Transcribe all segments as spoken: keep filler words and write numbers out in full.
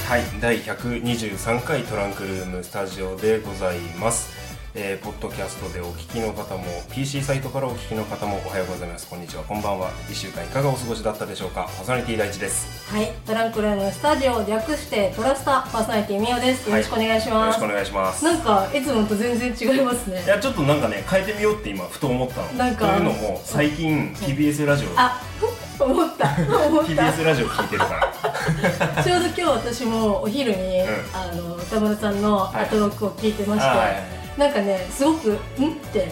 はい、だいひゃくにじゅうさんかいトランクルームスタジオでございます。えー、ポッドキャストでお聞きの方も ピーシー サイトからお聞きの方もおはようございます。こんにちは、こんばんは。いっしゅうかんいかがお過ごしだったでしょうか。パーソナリティ第一です。 はい、トランクルームスタジオ略してトラスタ、パーソナリティみおです。よろしくお願いします、はい、 よろしくお願いします。 なんかいつもと全然違いますね。 いや、ちょっとなんかね、変えてみようって今ふと思ったの。 なんかというのも最近 ピービーエス ラジオ、 あ、思った思ったピービーエス ラジオ聞いてるからちょうど今日私もお昼に、うん、あの歌丸さんのアトロックを聞いてまして、はい、なんかね、すごくんってんって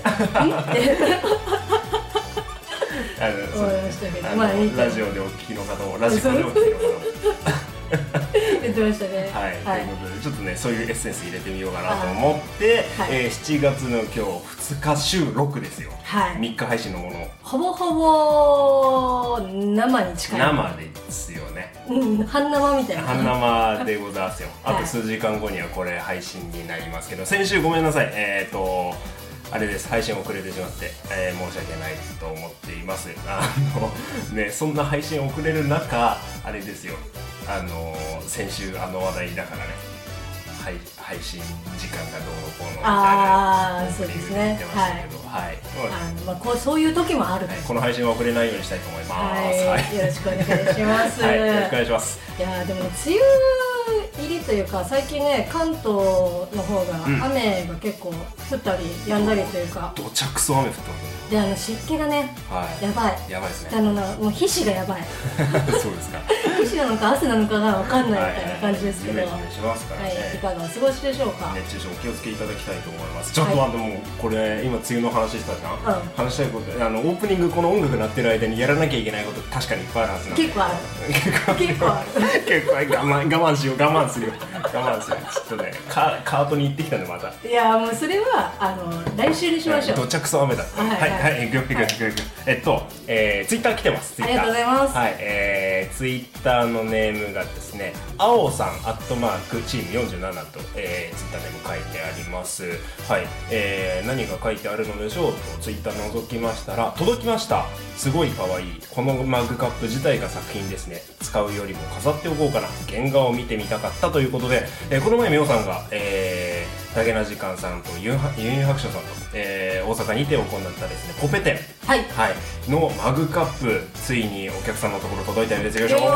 あの思いましたけど、まあ、ラジオでお聞きの方もラジコでお聞きの方も言ってましたね。 はい、はい、ということでちょっとね、そういうエッセンス入れてみようかなと思って、はい、えー、しちがつの今日ふつか収録ですよ、はい、みっか配信のもの、 ほぼほぼ生に近い、 生ですよね、 うん、半生みたいな、 半生でございますよ。あと数時間後にはこれ配信になりますけど、先週ごめんなさい、えーとあれです、配信遅れてしまって、えー、申し訳ないと思っています。あのね、そんな配信遅れる中、あれですよ、あの先週あの話題だからね、はい、配信時間がどうのこうのみたいなオープニングで言ってましたけど、はい、 まあ、こうそういう時もある、はい、 この配信は遅れないようにしたいと思います。 はい、よろしくお願いします。 はい、よろしくお願いします。 いやでも梅雨入りというか、最近ね、関東の方が雨が結構降ったり止んだりというか、 どちゃくそ雨降ってますね。 で、あの湿気がね、はい、やばいやばいですね。 あのな、もう皮脂がやばいそうですか。 皮脂なのか汗なのかが分かんないみたいな感じですけど、 はいはい、ジメジメしますからね、 はい、いかがお過ごしでしょうか。 熱中症お気をつけいただきたいと思います。ちょっと待って、はい、もうこれ今梅雨の話したじゃん、うん、話したいこと、あのオープニングこの音楽鳴ってる間にやらなきゃいけないこと確かにいっぱいあるはずなんで、 結構ある結構ある結構我慢我慢しよう我慢するよ我慢するちょっとね、カ, カートに行ってきたんでまた。 いやもうそれはあの来週にしましょう。 どちゃくそ雨だった。はいはい、グッグッグッグッグ。えっと、えー、ツイッター来てます。 ありがとうございます。 はい、えー、ツイッターのネームがですね、あおさんアットマークチームよんじゅうななと、えー、ツイッターネーム書いてあります。はい、えー、何が書いてあるのでしょうとツイッター覗きましたら、届きました。すごい可愛い。このマグカップ自体が作品ですね。使うよりも飾っておこうかな。原画を見てみたかったということで、えー、この前みおさんが、えー、ダゲな時間さんとユン白書さんと、えー、大阪にて行ったですね、コペ展、 はいはい、のマグカップ、ついにお客さんのところ届いたようですよ。よいしょー、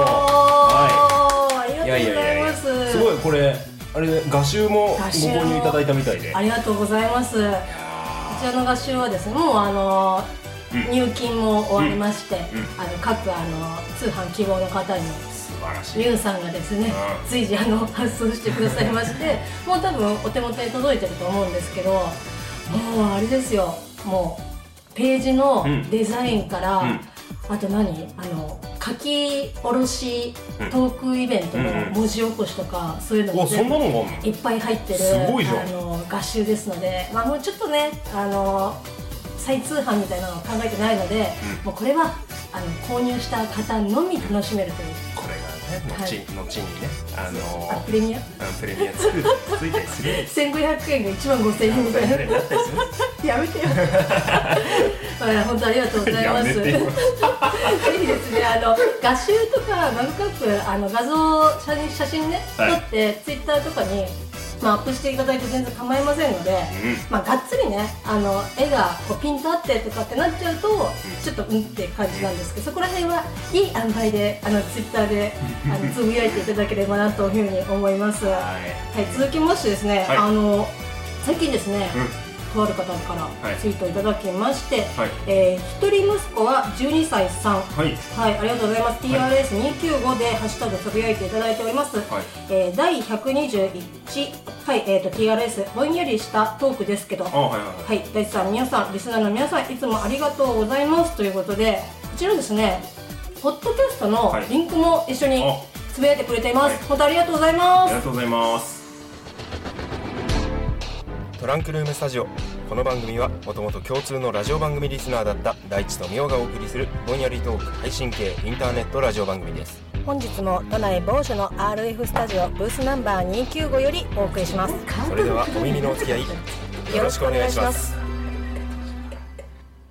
はい、ありがとうございます。いやいやいや、 すごい、これあれ、画集もご購入いただいたみたいで、 ありがとうございます。こちらの画集はですね、もうあのーうん、入金も終わりまして、うんうん、あの各あの通販希望の方に素晴らしいユンさんがですね、うん、随時あの発送してくださいましてもう多分お手元に届いてると思うんですけど、もうあれですよ、もうページのデザインから、うん、あと何あの書き下ろしトークイベントの文字起こしとか、うん、そういうのも全部いっぱい入ってるすごいじゃん、 あの画集ですので、まあ、もうちょっとね、あの再通販みたいなのを考えてないので、うん、もうこれはあの購入した方のみ楽しめるという、 これがね、後、はい、後にね、あのー、 あプレミアプレミアつくついたりするせんごひゃくえんがいちまんごせんえんみたいなやめてよ本当ありがとうございますぜひですね、あの画集とかマグカップ、あの画像写真、写真ね、はい、撮ってツイッターとかにまあ、アップしていただいて全然構いませんので、うん、まあ、がっつりね、あの絵がこうピント合ってとかってなっちゃうと、うん、ちょっとうんって感じなんですけど、そこら辺はいい塩梅であのツイッターであのつぶやいていただければなというふうに思います。はい、はい、続きましてですね、はい、あの最近ですね、うん、とある方からツイートいただきまして、はい、えー、一人息子はじゅうにさいさん、はい、はい、ありがとうございます。 ティーアールエスにひゃくきゅうじゅうご でハッシュタグつぶやいていただいております。はい、えー、だいひゃくにじゅういち、はい、えーと ティーアールエス ぼんやりしたトークですけど、はい、はいはい、大地さん、皆さん、リスナーの皆さん、いつもありがとうございますということで、こちらですね、ポッドキャストのリンクも一緒につぶやいてくれています。はい、本当ありがとうございます。 ありがとうございます。トランクルームスタジオ、この番組はもともと共通のラジオ番組リスナーだった大地とみおがお送りするぼんやりトーク配信系インターネットラジオ番組です。 本日も都内某所の アールエフ スタジオブースナンバーにひゃくきゅうじゅうごよりお送りします。 それではお耳のお付き合いよろしくお願いします。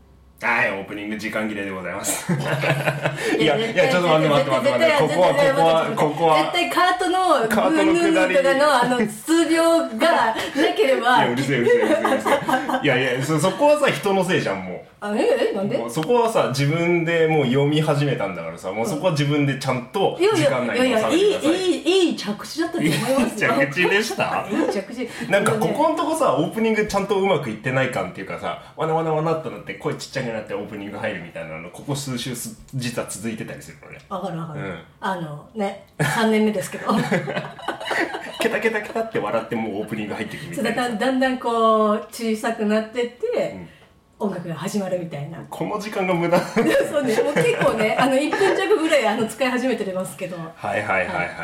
はい、オープニング時間切れでございます。いや、いや、ちょっと待って待って待って待って、ここは、ここは、ここは。 絶対カートの、カートの下りとかの、あの、数秒がなければ。 いや、うるせえうるせえうるせえうるせえ。いやいや、そ、そこはさ、人のせいじゃん、もう。 あ、ええなんで？ そこはさ、自分でもう読み始めたんだからさ、もうそこは自分でちゃんと時間内に収めてください。 いやいや、いい、いい、いい着地だったと思いますよ。 いい着地でしたいい着地。 なんかここのとこさ、オープニングちゃんとうまくいってない感っていうかさ、わなわなわなっとなって声ちっちゃくなってオープニング入るみたいなの、ここ数週す実は続いてたりするのね。 わかるわかる。 うん、あの、ね、さんねんめですけど。 ケタケタケタって笑ってもうオープニング入ってくるみたいな。 だからだんだんこう、小さくなってって、うん音楽が始まるみたいな。 この時間が無駄そうね、もう結構ね、あのいっぷん弱ぐらいあの使い始めてますけど。 はいはいはいはいはい。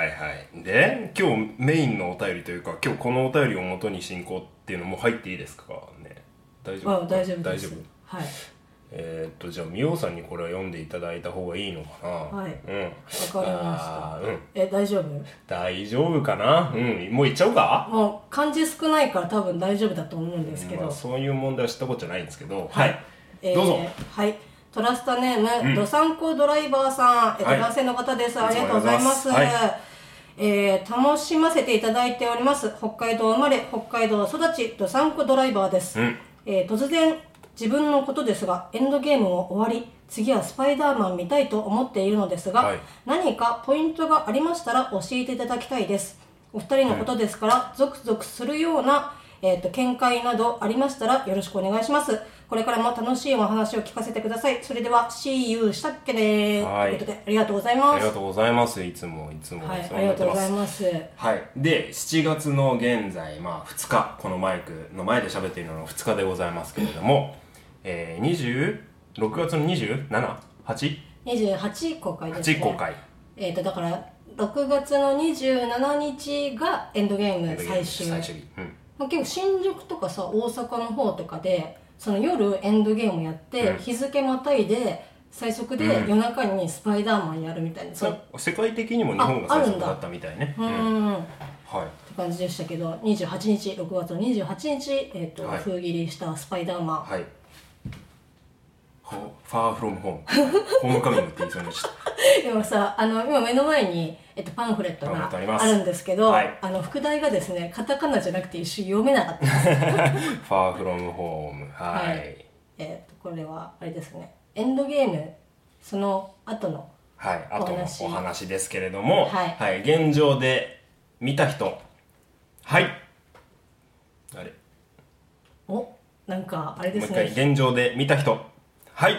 で、今日メインのお便りというか、今日このお便りを元に進行っていうのも入っていいですかね。大丈夫？ あ、大丈夫です。 大丈夫。はい。 えー、っとじゃあみおさんにこれは読んでいただいた方がいいのかな。 はい。 うん。わかりました。 うん。 え、大丈夫？ 大丈夫かな。うん。もういっちゃおうか。 もう漢字少ないから多分大丈夫だと思うんですけど。 うんまあ、そういう問題は知ったことじゃないんですけど。 はい。はいえー、どうぞ。はい。トラスタネーム、うん、ドサンコドライバーさん、えっと、はい、男性の方です。ありがとうございます。はい、えー、楽しませていただいております。北海道生まれ、北海道育ち、ドサンコドライバーです。うん、えー、突然、自分のことですが、エンドゲームも終わり、次はスパイダーマン見たいと思っているのですが、はい、何かポイントがありましたら教えていただきたいです。お二人のことですから、ゾクゾクするような、えーと、見解などありましたらよろしくお願いします。これからも楽しいお話を聞かせてください。それでは See you したっけねーということでありがとうございます。 ありがとうございます。いつもいつも、 はい、ありがとうございます。 はい。で、しちがつの現在、まあふつか、このマイクの前で喋っているのがふつかでございますけれども、えー、にじゅうろくがつのにじゅうなな、はち? にじゅうはち公開ですね。 はち公開。 えっとだからろくがつのにじゅうしちにちがエンドゲーム最終。 最終日。うん。 まあ、結構新宿とかさ大阪の方とかでその夜エンドゲームやって、うん、日付またいで最速で夜中にスパイダーマンやるみたいな、うん、 そ世界的にも日本が最速だったみたいね。 うん、うん、はいって感じでしたけどにじゅうはちにちろくがつのにじゅうはちにち、えーとはい、封切りしたスパイダーマン、 はい、ファーフロムホームホームカミングって言いそうにした今さあの今目の前に、えっと、パンフレットがあるんですけど、はい、あの副題がですねカタカナじゃなくて一瞬読めなかったですファーフロムホームはい、はい、 えー、とこれはあれですねエンドゲームその後のはい、後のお話ですけれども、 はいはい、現状で見た人はいあれおなんかあれですねもう一回現状で見た人はい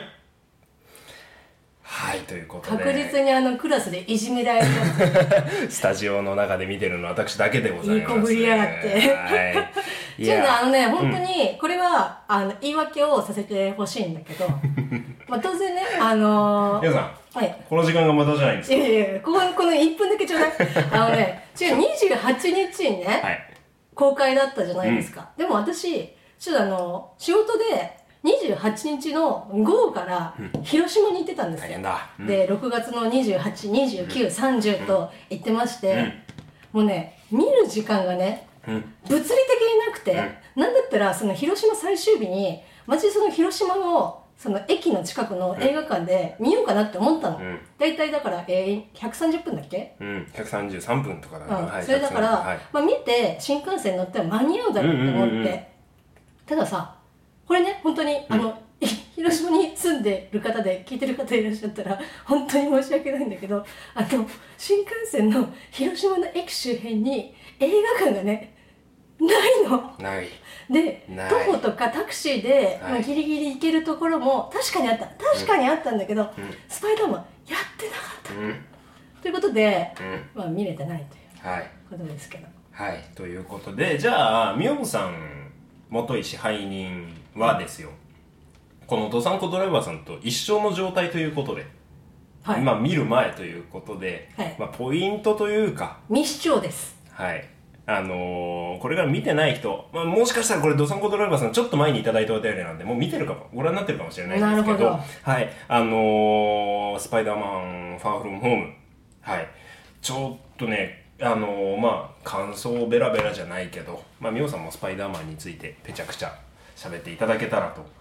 はいということで確実にあのクラスでいじめられてますスタジオの中で見てるのは私だけでございます。 いいこぶりやがってはいいやあのね本当にこれは、うん、あの言い訳をさせてほしいんだけどまあ当然ねあのー、 皆さん、 はい、 この時間がまたじゃないんですか。 いやいやいやこここのいっぷんだけちょうだいあのね違うにじゅうはちにちにね、はい、公開だったじゃないですか、うん、でも私ちょっとあの仕事でにじゅうはちにちの午後から広島に行ってたんですよ、 うんだうん、 でろくがつのにじゅうはち、にじゅうく、さんじゅうと行ってまして、うん、もうね見る時間がね、うん、物理的になくて、うん、なんだったらその広島最終日にマジでその広島のその駅の近くの映画館で見ようかなって思ったの、うん、だいたいだから、えー、ひゃくさんじゅっぷんだっけ、 うん、ひゃくさんじゅうさんぷんとかだから、 うんはい、それだから、はい、まあ、見て新幹線乗っては間に合うだろうって思って、うんうんうんうん、たださこれね本当に、うん、あの広島に住んでる方で聞いてる方いらっしゃったら本当に申し訳ないんだけどあの新幹線の広島の駅周辺に映画館がねないのないで徒歩とかタクシーで、まあ、ギリギリ行けるところも確かにあった確かにあったんだけど、うん、スパイダーマンやってなかった、うん、ということで、うん、まあ見れてないということですけどはい、はい、ということでじゃあみおさん元医師背任はですよ、このドサンコドライバーさんと一緒の状態ということで、はい、まあ見る前ということで、はい、まあポイントというか未視聴ですはいあのー、これから見てない人、まあ、もしかしたらこれドサンコドライバーさんちょっと前にいただいたお便りなんでもう見てるかもご覧になってるかもしれないんですけど、どはいあのー、スパイダーマンファーフロムホームはいちょっとねあのー、まあ感想ベラベラじゃないけどまあみおさんもスパイダーマンについてぺちゃくちゃ喋っていただけたらと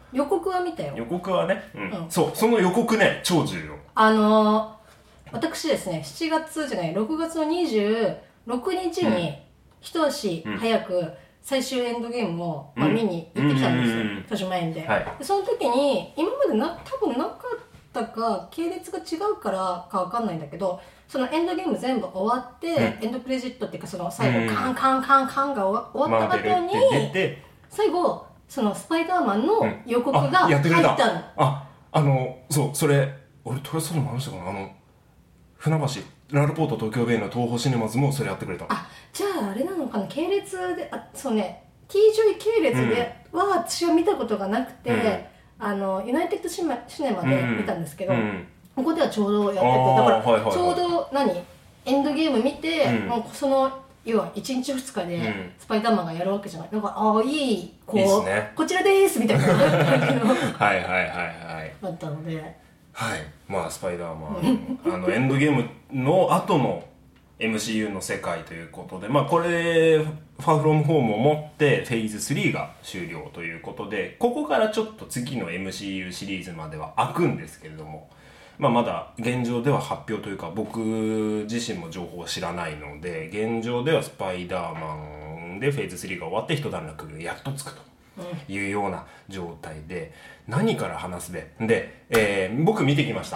予告は見たよ。 予告はね、うんうん、 そう、その予告ね超重要。 あのー、私ですね、しちがつじゃないろくがつのにじゅうろくにちに一足早く最終エンドゲームを、まあ、見に行ってきたんですよ、豊島園で、はい、でその時に今までな多分なかったか系列が違うからかわかんないんだけど、そのエンドゲーム全部終わって、うん、エンドクレジットっていうかその最後、うん、カンカンカンカンが終わった後に最後そのスパイダーマンの予告が入ったの、うん、 あ, あ, あのそうそれ俺豊洲でも話したかな、あの船橋ラルポート東京ベイの東宝シネマズもそれやってくれた。 あ、じゃああれなのかな、系列で、あ、そうね T ジョイ系列では私は見たことがなくて、うん、あのユナイテッドシネマで見たんですけど、うんうんここではちょうどやってて、だからちょうど何エンドゲーム見て、うん、もうその要はいちにちふつかでスパイダーマンがやるわけじゃない。だからああいいこういい、ね、こちらですみたいな感じのはいはいはいはいだったので、 はいまあスパイダーマンあのエンドゲームの後の エムシーユー の世界ということで、まあこれファーフロムホームをもってフェーズスリーが終了ということで、ここからちょっと次の エムシーユー シリーズまでは開くんですけれども。まあ、まだ現状では発表というか僕自身も情報を知らないので、現状ではスパイダーマンでフェーズスリーが終わって一段落がやっとつくというような状態で、何から話すべで、えー、僕見てきました、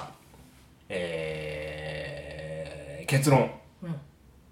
えー、結論、うん、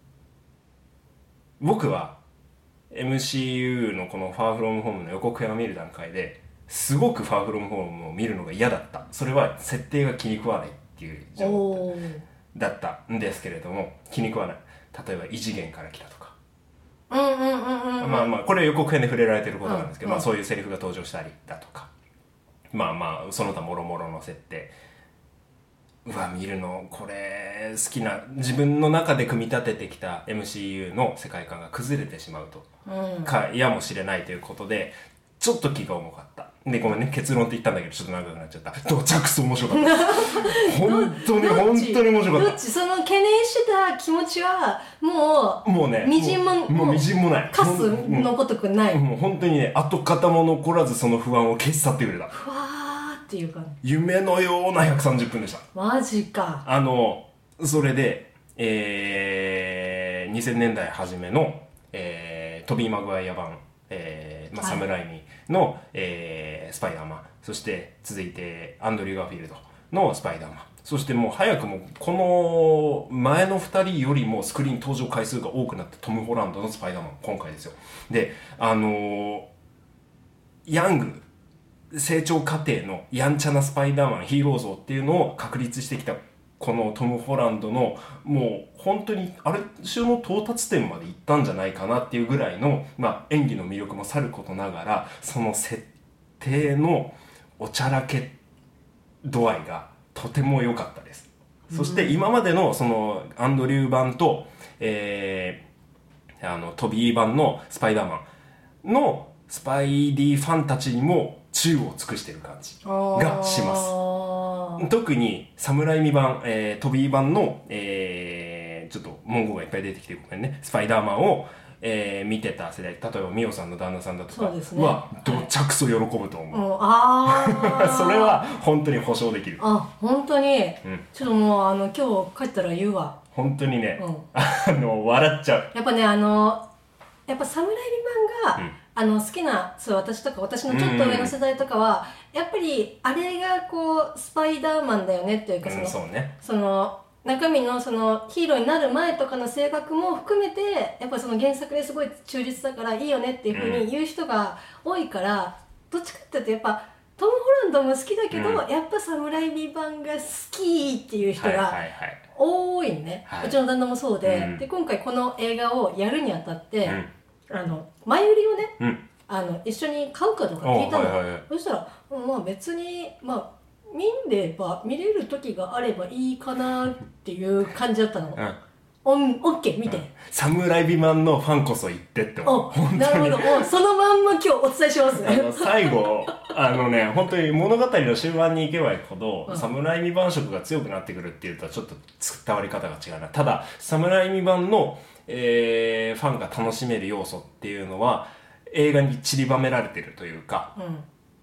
僕は エムシーユー のこのファーフロムホームの予告編を見る段階ですごくファーフロムホームを見るのが嫌だった。それは設定が気に食わないっていう状態だったんですけれども、気に食わない。例えば異次元から来たとか、 うんうんうんうん、 まあまあこれは予告編で触れられてることなんですけど、うんうん、まあそういうセリフが登場したりだとか、まあまあその他もろもろの設定、うわ見るのこれ好きな、自分の中で組み立ててきた エムシーユー の世界観が崩れてしまうと、うん、かやもしれないということでちょっと気が重かった。でごめんね、結論って言ったんだけどちょっと長くなっちゃった。どちゃくそ面白かった本当に本当に面白かった。 どっちその懸念してた気持ちはもうもうねみじんももうみじんもない。 カスのごとくない。 もう本当にね跡形も残らずその不安を消し去ってくれた。 ふわーっていうか夢のようなひゃくさんじゅっぷんでした。 マジか。 あのそれで、えー、にせんねんだい初めの、えー、トビー・マグワイア版、えーまあ、サムライミの、えー、スパイダーマン、そして続いてアンドリュー・ガーフィールドのスパイダーマン、そしてもう早くもこの前のふたりよりもスクリーン登場回数が多くなったトム・ホランドのスパイダーマン、今回ですよ。であのー、ヤング成長過程のやんちゃなスパイダーマンヒーロー像っていうのを確立してきたこのトム・ホランドのもう本当にある種の到達点まで行ったんじゃないかなっていうぐらいの、まあ、演技の魅力もさることながら、その設定のおちゃらけ度合いがとても良かったです。そして今までのそのアンドリュー版と、えー、あのトビー版のスパイダーマンのスパイディファンたちにも宙を尽くしている感じがします。特にサムライミ版、えー、トビー版の、えー、ちょっと文言がいっぱい出てきてごめんね、スパイダーマンを、えー、見てた世代、例えばミオさんの旦那さんだとかは、ね、どちゃくそ喜ぶと思う、はい、あそれは本当に保証できる。 あ本当に、うん、ちょっともうあの今日帰ったら言うわ。 本当にね、うん、あの笑っちゃう。 やっぱねあのやっぱサムライミ版が、うんあの好きなそう私とか私のちょっと上の世代とかは、うん、やっぱりあれがこうスパイダーマンだよねっていうかその、うん そうね、その中身のそのヒーローになる前とかの性格も含めてやっぱその原作ですごい忠実だからいいよねっていう風に言う人が多いから、うん、どっちかっていうとやっぱトム・ホランドも好きだけど、うん、やっぱサムライミ版が好きっていう人が多いね、はいはいはい、うちの旦那もそうで、うん、で今回この映画をやるにあたって、うんあの前売りをね、うん、あの一緒に買うかとか聞いたの、はいはいはい、そしたら、まあ、別に、まあ、見れば見れる時があればいいかなっていう感じだったの、うんオンオッケー見て、うん、 サムライビマンのファンこそ言ってって思う。 なるほどもうそのまんま今日お伝えしますあの最後あのね本当に物語の終盤に行けば行くほど、うん、サムライミ版色が強くなってくるっていうとちょっと伝わり方が違うな。ただサムライミ版の、えー、ファンが楽しめる要素っていうのは映画に散りばめられてるというか、うん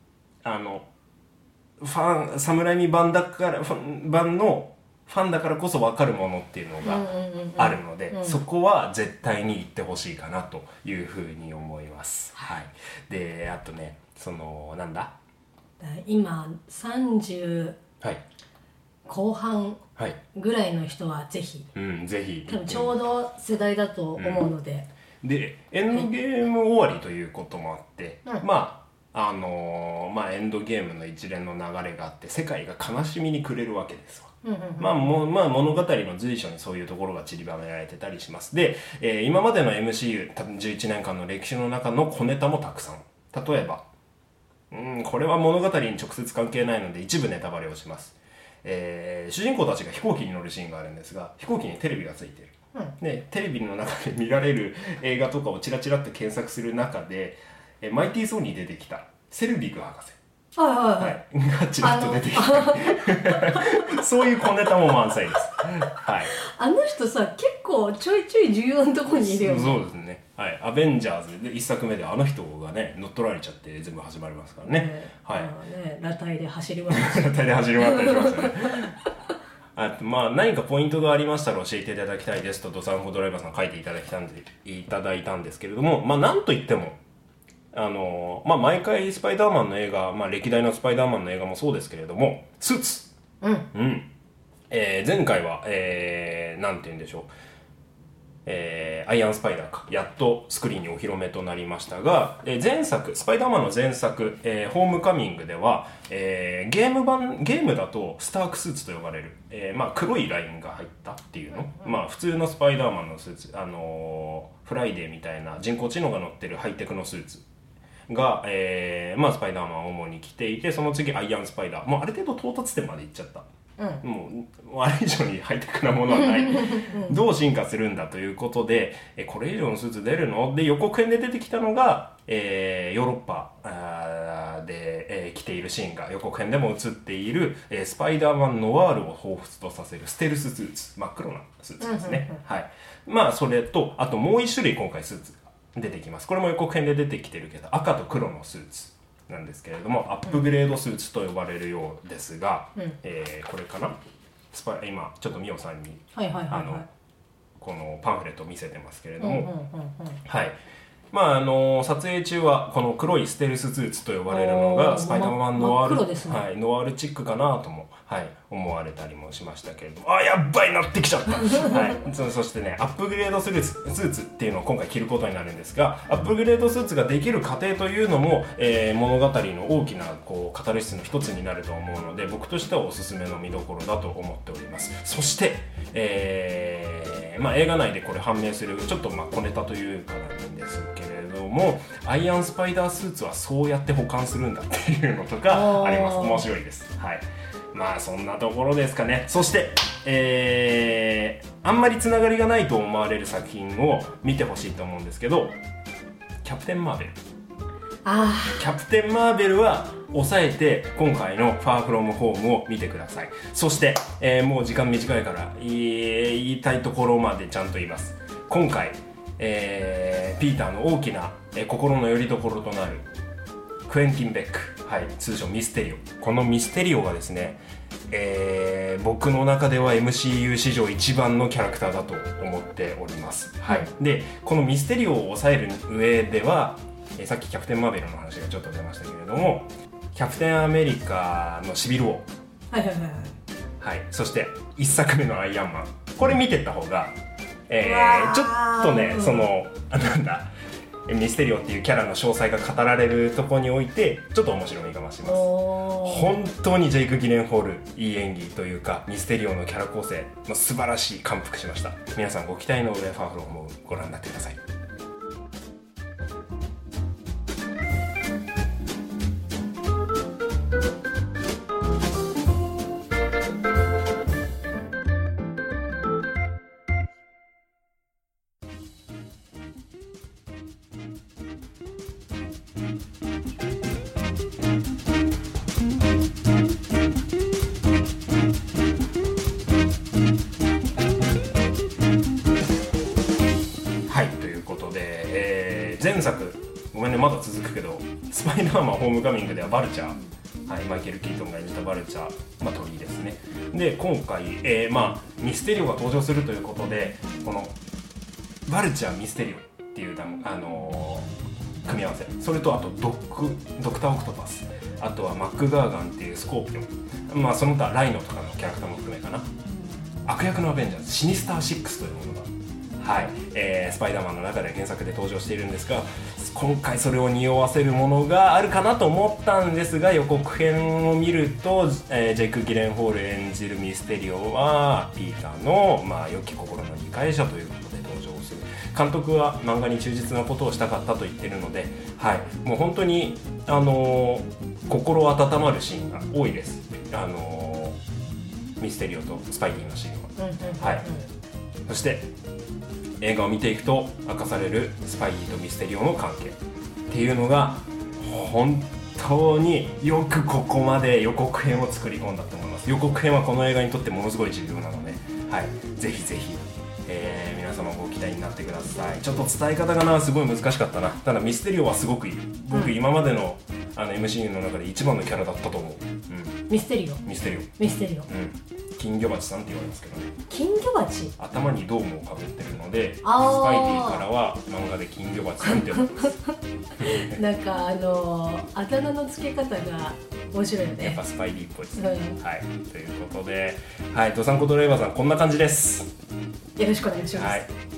あのファンサムライミ版だから版のファンだからこそ分かるものっていうのがあるので、うんうんうん、そこは絶対に言ってほしいかなというふうに思います。はい。で、あとね、そのなんだ今さんじゅう後半ぐらいの人はぜひ、 はい、うん、ぜひ多分ちょうど世代だと思うので、 うん、でエンドゲーム終わりということもあって、はい、まああのー、まあエンドゲームの一連の流れがあって世界が悲しみに暮れるわけですわ。うんうんうん、まあもまあ、物語の随所にそういうところが散りばめられてたりします。で、えー、今までの エムシーユー 多分じゅういちねんかんの歴史の中の小ネタもたくさん。例えば、うん、これは物語に直接関係ないので一部ネタバレをします。えー、主人公たちが飛行機に乗るシーンがあるんですが、飛行機にテレビがついている。うん、でテレビの中で見られる映画とかをチラチラって検索する中で、えー、マイティー・ソーに出てきたセルビグ博士。 はいはいはい、 がちらっと出てきてそういう小ネタも満載です、はい、 あの人さ結構ちょいちょい重要なところにいるよね。 そうですね、はい、アベンジャーズでいっさくめであの人がね乗っ取られちゃって全部始まりますからね、 ね、 はい、 ね、裸体で走り回った裸体で走り回ったりしますよねあとまあ何かポイントがありましたら教えていただきたいですとドサンコドライバーさん書いていただきたんでいただいたんですけれども、まあなんといってもあのまあ、毎回スパイダーマンの映画、まあ、歴代のスパイダーマンの映画もそうですけれどもスーツ、 うんうんえー、前回は、えー、なんて言うんでしょう、えー、アイアンスパイダーかやっとスクリーンにお披露目となりましたが、えー、前作スパイダーマンの前作、えー、ホームカミングでは、えー、ゲーム版ゲームだとスタークスーツと呼ばれる、えーまあ、黒いラインが入ったっていうの、うん、まあ、普通のスパイダーマンのスーツ、あのー、フライデーみたいな人工知能が乗ってるハイテクのスーツが、えーまあ、スパイダーマンを主に着ていて、その次アイアンスパイダー、もうある程度到達点まで行っちゃった、うん、もうあれ以上にハイテクなものはないどう進化するんだということで、えこれ以上のスーツ出るので予告編で出てきたのが、えー、ヨーロッパで、えー、着ているシーンが予告編でも映っている、えー、スパイダーマンノワールを彷彿とさせるステルススーツ、真っ黒なスーツですね、はい、まあそれとあともう一種類今回スーツ出てきます。これも予告編で出てきてるけど赤と黒のスーツなんですけれどもアップグレードスーツと呼ばれるようですが、うん、えー、これかなスパ今ちょっとミオさんにこのパンフレットを見せてますけれども、はい、まああの撮影中はこの黒いステルススーツと呼ばれるのがスパイダーマンノワール、ね、はい、ノワールチックかなとも、はい、思われたりもしましたけれども、あ、やっばいなってきちゃった、はい、そ, そしてねアップグレードスーツスーツっていうのを今回着ることになるんですが、アップグレードスーツができる過程というのも、えー、物語の大きなこうカタルシスの一つになると思うので僕としてはおすすめの見どころだと思っております。そして、えーまあ、映画内でこれ判明するちょっとまあ小ネタというかなんですけれどもアイアンスパイダースーツはそうやって保管するんだっていうのとかあります。面白いです。はい、まあそんなところですかね。そして、えー、あんまりつながりがないと思われる作品を見てほしいと思うんですけど、キャプテンマーベル。 あキャプテンマーベルは抑えて今回のファーフロムホームを見てください。そして、えー、もう時間短いから言いたいところまでちゃんと言います。今回、えー、ピーターの大きな、えー、心の拠り所となるクエンティン・ベック、はい、通称ミステリオ。このミステリオがですね、えー、僕の中では エムシーユー 史上一番のキャラクターだと思っております、はい、でこのミステリオを抑える上では、えー、さっきキャプテンマーベルの話がちょっと出ましたけれどもキャプテンアメリカのシビルウォー、 はいはいはいはい、 はい、そしていっさくめのアイアンマン、これ見てった方が、えー、ちょっとね、そのなんだミステリオっていうキャラの詳細が語られるところにおいてちょっと面白みが増します。本当にジェイク・ギレンホールいい演技というかミステリオのキャラ構成の素晴らしい、感服しました。皆さんご期待の上ファーフロムをご覧になってください。前作ごめんねまだ続くけどスパイダーマンホームカミングではバルチャーはい、マイケル・キートンが演じたバルチャー、まあ、鳥ですね。で今回、えーまあ、ミステリオが登場するということで、このバルチャーミステリオっていう、あのー、組み合わせ、それとあとドックドクター・オクトパス、あとはマックガーガンっていうスコーピオン、まあ、その他ライノとかのキャラクターも含めかな、悪役のアベンジャーズシニスターシックスというものが、はいえー、スパイダーマンの中で原作で登場しているんですが、今回それを匂わせるものがあるかなと思ったんですが、予告編を見ると、えー、ジェイク・ギレンホール演じるミステリオはピーターの、まあ、良き心の理解者ということで登場する。監督は漫画に忠実なことをしたかったと言っているので、はい、もう本当に、あのー、心温まるシーンが多いです、あのー、ミステリオとスパイディのシーンは、はい、そして映画を見ていくと明かされるスパイディとミステリオの関係っていうのが本当によくここまで予告編を作り込んだと思います。予告編はこの映画にとってものすごい重要なので、はい、ぜひぜひ、えー、皆様ご期待になってください。ちょっと伝え方がなすごい難しかったな。ただミステリオはすごくいい。僕今までの、あの エムシーユー の中で一番のキャラだったと思う、うん、 ミステリオミステリオミステリオ、 うん、金魚鉢さんって言われますけどね。 金魚鉢、 頭にドームをかぶってるので、スパイデあィからは漫画で金魚鉢さんって呼ばれますなんかあのー、あだ名の付け方が面白いよね。 やっぱスパイディっぽいですうんね、はい、ということで、はい、ドサンコドライバーさんこんな感じです。 よろしくお願いします、 はい。